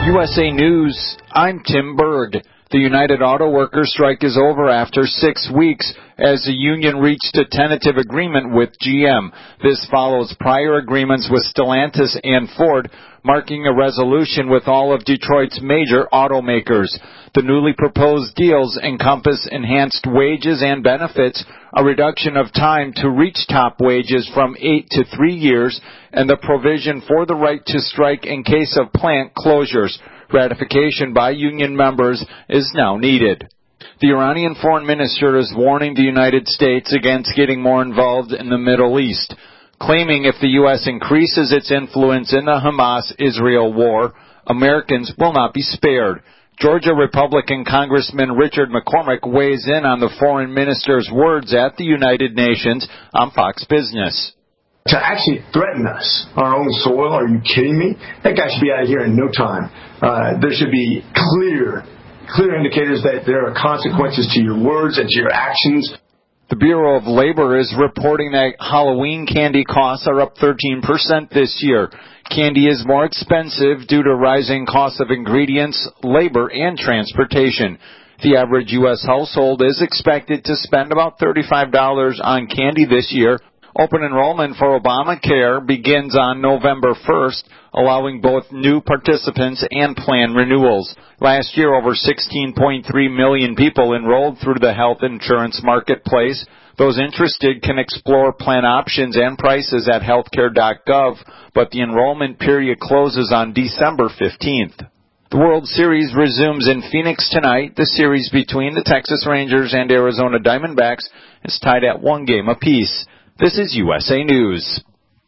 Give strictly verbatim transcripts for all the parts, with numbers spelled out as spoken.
U S A News, I'm Tim Berg. The United Auto Workers strike is over after six weeks as the union reached a tentative agreement with G M. This follows prior agreements with Stellantis and Ford, marking a resolution with all of Detroit's major automakers. The newly proposed deals encompass enhanced wages and benefits, a reduction of time to reach top wages from eight to three years, and the provision for the right to strike in case of plant closures. Ratification by union members is now needed. The Iranian foreign minister is warning the United States against getting more involved in the Middle East, claiming if the U S increases its influence in the Hamas-Israel war, Americans will not be spared. Georgia Republican Congressman Richard McCormick weighs in on the foreign minister's words at the United Nations on Fox Business. To actually threaten us, our own soil, are you kidding me? That guy should be out of here in no time. Uh, there should be clear, clear indicators that there are consequences to your words and to your actions. The Bureau of Labor is reporting that Halloween candy costs are up thirteen percent this year. Candy is more expensive due to rising costs of ingredients, labor, and transportation. The average U S household is expected to spend about thirty-five dollars on candy this year. Open enrollment for Obamacare begins on November first, allowing both new participants and plan renewals. Last year, over sixteen point three million people enrolled through the health insurance marketplace. Those interested can explore plan options and prices at healthcare dot gov, but the enrollment period closes on December fifteenth. The World Series resumes in Phoenix tonight. The series between the Texas Rangers and Arizona Diamondbacks is tied at one game apiece. This is U S A News.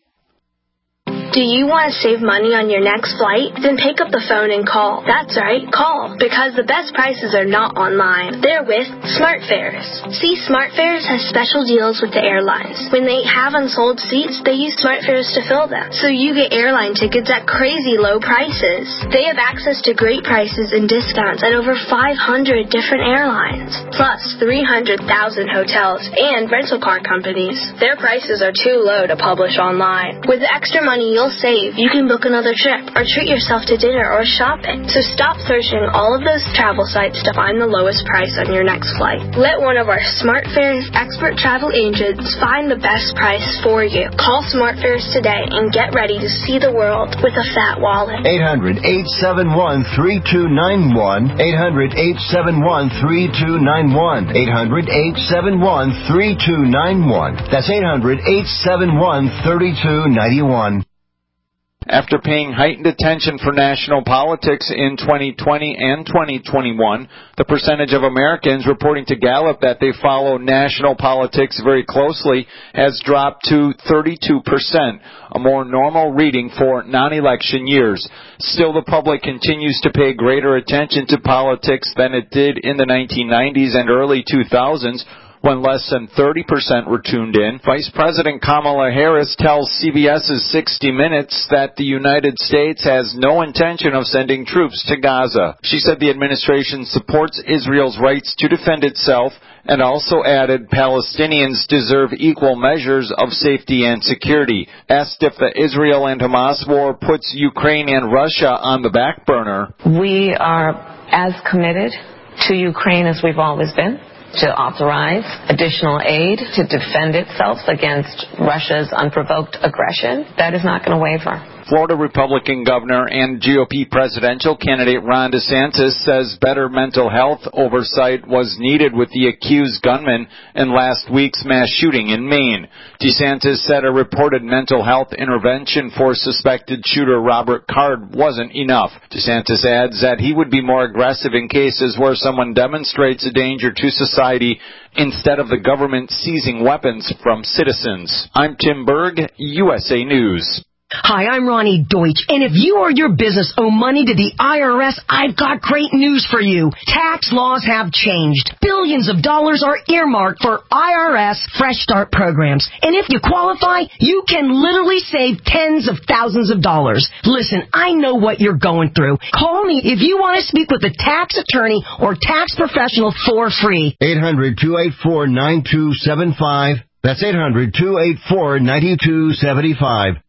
Do you want to save money on your next flight? Then pick up the phone and call. That's right, call. Because the best prices are not online. They're with SmartFares. See, SmartFares has special deals with the airlines. When they have unsold seats, they use SmartFares to fill them. So you get airline tickets at crazy low prices. They have access to great prices and discounts at over five hundred different airlines. Plus three hundred thousand hotels and rental car companies. Their prices are too low to publish online. With the extra money you'll save, you can book another trip or treat yourself to dinner or shopping. So stop searching all of those travel sites to find the lowest price on your next flight. Let one of our SmartFares expert travel agents find the best price for you. Call SmartFares today and get ready to see the world with a fat wallet. eight hundred, eight seven one, three two nine one. eight hundred, eight seven one, three two nine one. eight hundred, eight seven one, three two nine one. That's eight hundred, eight seven one, three two nine one. After paying heightened attention for national politics in twenty twenty and twenty twenty-one, the percentage of Americans reporting to Gallup that they follow national politics very closely has dropped to thirty-two percent, a more normal reading for non-election years. Still, the public continues to pay greater attention to politics than it did in the nineteen nineties and early two thousands, when less than thirty percent were tuned in. Vice President Kamala Harris tells C B S's sixty minutes that the United States has no intention of sending troops to Gaza. She said the administration supports Israel's rights to defend itself and also added Palestinians deserve equal measures of safety and security. Asked if the Israel and Hamas war puts Ukraine and Russia on the back burner. We are as committed to Ukraine as we've always been, to authorize additional aid to defend itself against Russia's unprovoked aggression. That is not going to waver. Florida Republican Governor and G O P presidential candidate Ron DeSantis says better mental health oversight was needed with the accused gunman in last week's mass shooting in Maine. DeSantis said a reported mental health intervention for suspected shooter Robert Card wasn't enough. DeSantis adds that he would be more aggressive in cases where someone demonstrates a danger to society instead of the government seizing weapons from citizens. I'm Tim Berg, U S A News. Hi, I'm Ronnie Deutsch, and if you or your business owe money to the I R S, I've got great news for you. Tax laws have changed. Billions of dollars are earmarked for I R S Fresh Start programs, and if you qualify, you can literally save tens of thousands of dollars. Listen, I know what you're going through. Call me if you want to speak with a tax attorney or tax professional for free. eight hundred, two eight four, nine two seven five. That's eight hundred, two eight four, nine two seven five.